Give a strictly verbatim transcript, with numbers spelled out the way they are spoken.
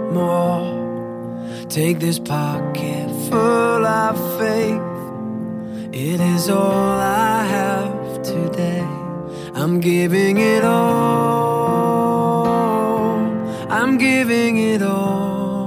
more. Take this pocket full of faith. It is all I have today. I'm giving it all. I'm giving it all.